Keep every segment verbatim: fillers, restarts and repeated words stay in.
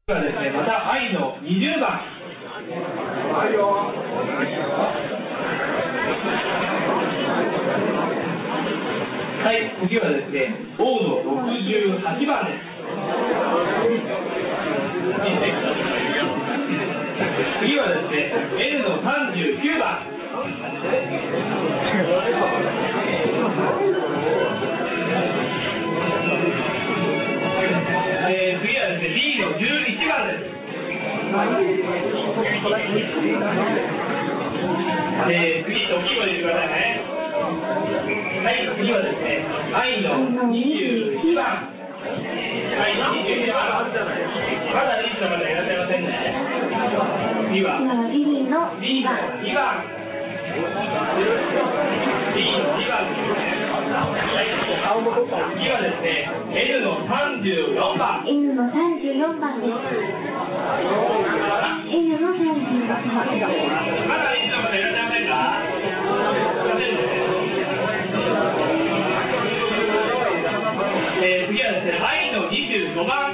はですね、また愛のにじゅうばん。はいよ。はい、次はですね、王のろくじゅうはちばんです。次はですね、N のさんじゅうきゅうばん。えー、次はですね、B のじゅういちばんです。えー、次、大きい声で言ってくださいね。はい、次はですね、愛のにじゅういちばん。愛のにじゅういちばん。まだリーチの方いらっしゃいませんね。次は、B のにばん。B のにばんですね。次はですね、N のさんじゅうよんばん。 N のさんじゅうよんばんです。N のさんじゅうよんばん。 まだリーチの方いらっしゃいませんか？えー、次はですね、愛のにじゅうごばん。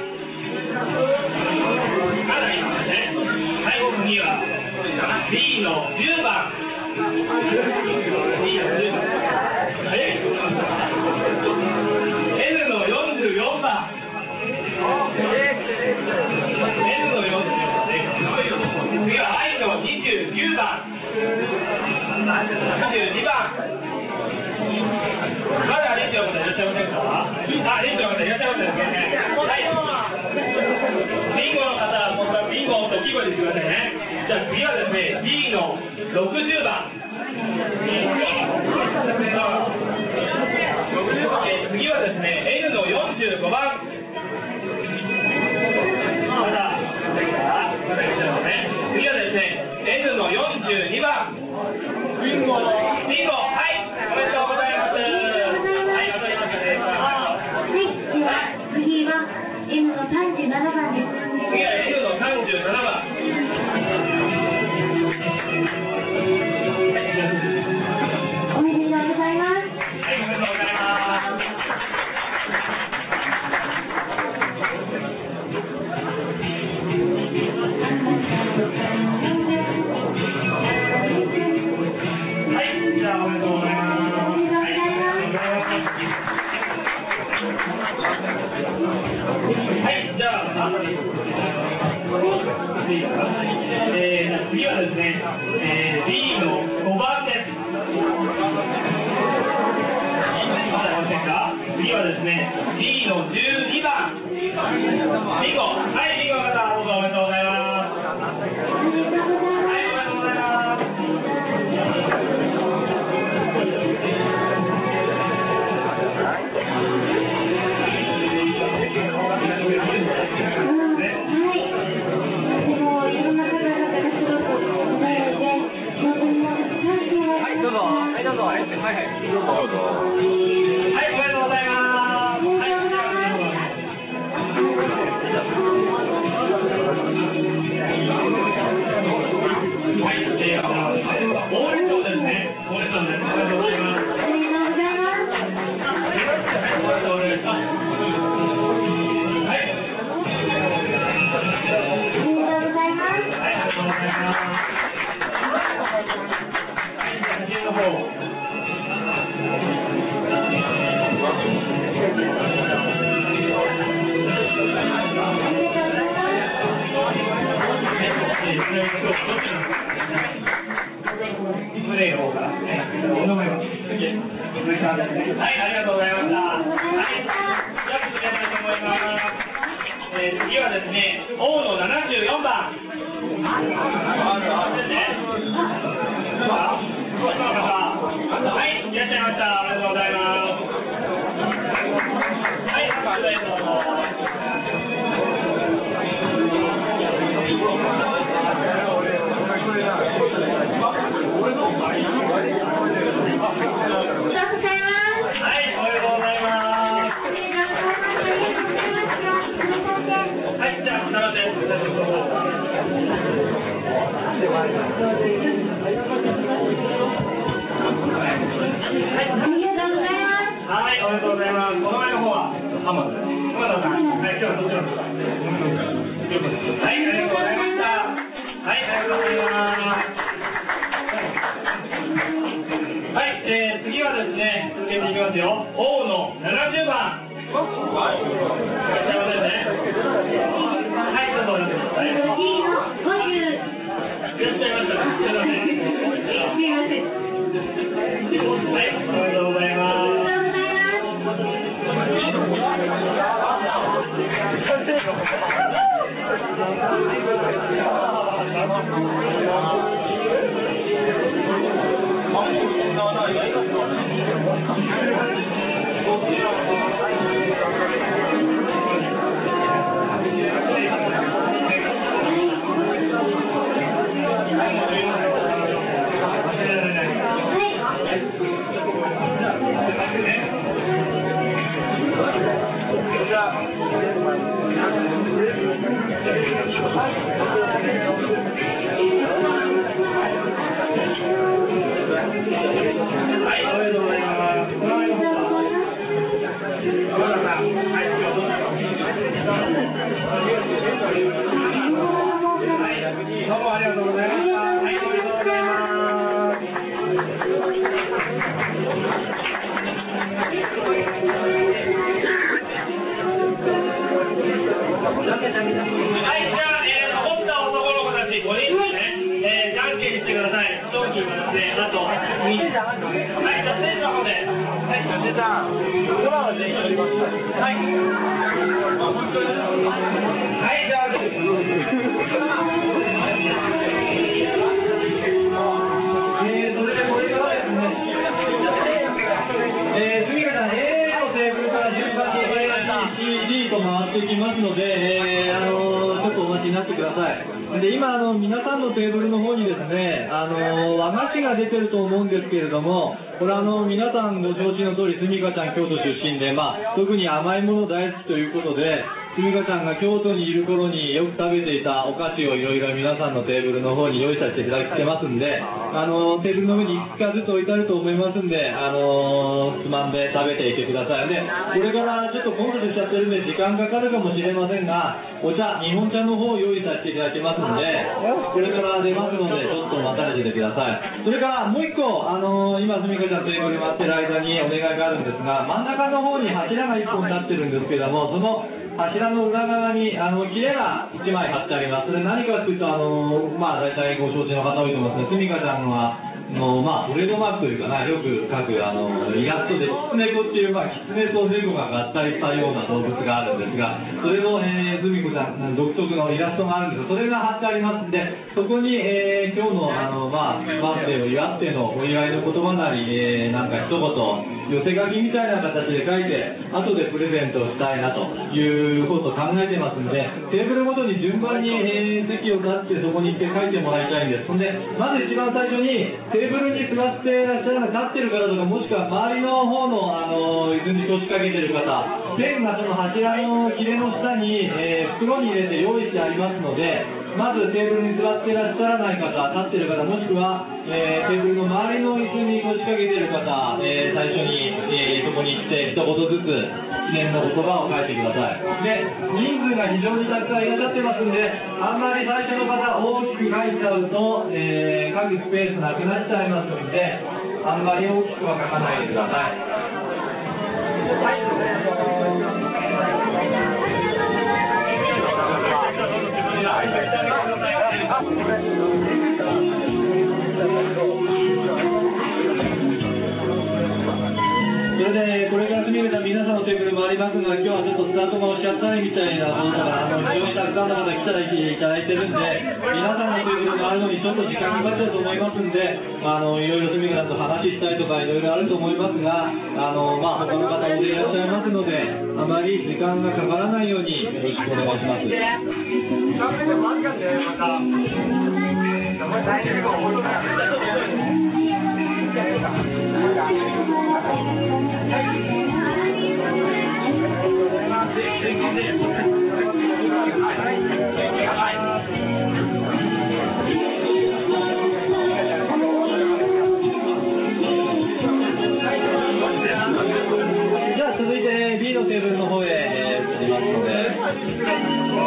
まだいますね。はい、次は B のじゅうばん。B のじゅうばん。早い。N のよんじゅうよんばん。N のよんじゅうよんばんね。次は愛のにじゅうきゅうばん。にじゅうにばん。まだリーチの方いらっしゃいませんか？あ、リーチの方いらっしゃいませんね。はい。ビンゴの方、ビンゴと大きい声で言ってくださいね。じゃあ次はですね、D のろくじゅうばん。次はですね、N のよんじゅうごばん。まだ、まだいらっしゃいますね。次はですね、N のよんじゅうにばん。ビンゴ、ビンゴ、はい、おめでとうございます。はい、当たりましたね。 はい、では次は N のさんじゅうななばんです。 次は N のさんじゅうななばん。 おめでとうございます。 はい、おめでとうございます。はい、じゃあおめでとうございます。はい、じゃあ、えー、次はですね、えー、B のごばんです。まだいませんか？次はですね、B のじゅうにばん。ビンゴ。はい、ビンゴの方、どうぞおめでとうございます。はい、おめでとうございます。はい、ありがとうございました。はい、じゃあ、続けたいと思います。えー、次はですね、王のななじゅうよんばん。ですね。はい、いらっしゃいました。おめでとうございます。はい、こちらへどうぞ。はい、おめでとうございます。お名前の方は浜田です。浜田さん、はい、今日はどちらですか？ はい、ありがとうございました。はい、ありがとうございます。はい、えー、次はですね、続けていきますよ。王のななじゅうばん。はい、いらっしゃいませね。はい、どうぞお願いします。はい、いらっしゃいましたね。すいません。すいません。はい、おめでとうございます。 で今あの皆さんのテーブルの方にですね、あの和菓子が出てると思うんですけれども、これあの皆さんご承知の通り、すみかちゃん京都出身で、まあ、特に甘いもの大好きということで、すみかちゃんが京都にいる頃によく食べていたお菓子をいろいろ皆さんのテーブルの方に用意させていただいてますんで、あのテーブルの上にいくつかずつ置いてあると思いますんで、あのつまんで食べていてください。でこれからちょっと混雑しちゃってるんで時間かかるかもしれませんが、お茶、日本茶の方を用意させていただきますんで、これから出ますのでちょっと待たれててください。それからもう一個、あの今すみかちゃんテーブル待ってる間にお願いがあるんですが、真ん中の方に柱がいっぽん立ってるんですけども、その柱の裏側にあの切れがいちまい貼ってあります。それ何かというと、あのまあ大体ご承知の方多いと思いますが、すみかちゃんはのまあトレードマークというかな、よく描くあのイラストでキツネコっていう、まあ、キツネと猫が合体したような動物があるんですが、それの、えー、すみこちゃん独特のイラストがあるんですが、それが貼ってありますんで、そこに、えー、今日のあの、まあ、バースデーを祝ってのお祝いの言葉なり、えー、なんか一言寄せ書きみたいな形で書いて後でプレゼントをしたいなということを考えてますんで、テーブルごとに順番に、えー、席を立ってそこに行って書いてもらいたいんです。そんでまず一番最初にテーブルに座っていらっしゃるの立ってる方とか、もしくは周りの方のあの椅子に腰掛けてる方、ペンがその柱の切れの下に、えー、袋に入れて用意してありますので、まずテーブルに座っていらっしゃらない方、立ってる方、もしくは、えー、テーブルの周りの椅子に腰掛けてる方、えー、最初に、えー、そこに行って一言ずつ記念の言葉を書いてください。で、人数が非常にたくさんいらっしゃってますんで、あんまり最初の方大きく書いちゃうと、えー、書くスペースなくなっちゃいますので、あんまり大きくは書かないでください。それでこれからすみれた皆さんのテーブルもありますが、今日はちょっとスタートが押しちゃったみたいなものが、あの非常にたくさんの方来たらいただいてるんで、皆さんのテーブルがあるのにちょっと時間かかっちゃうと思いますんで、あのいろいろすみれさんと話したいとかいろいろあると思いますが、あのまあ他の方もいらっしゃいますので、あまり時間がかからないようによろしくお願いします。じゃあ続いて B のテーブルの方へ移りますので。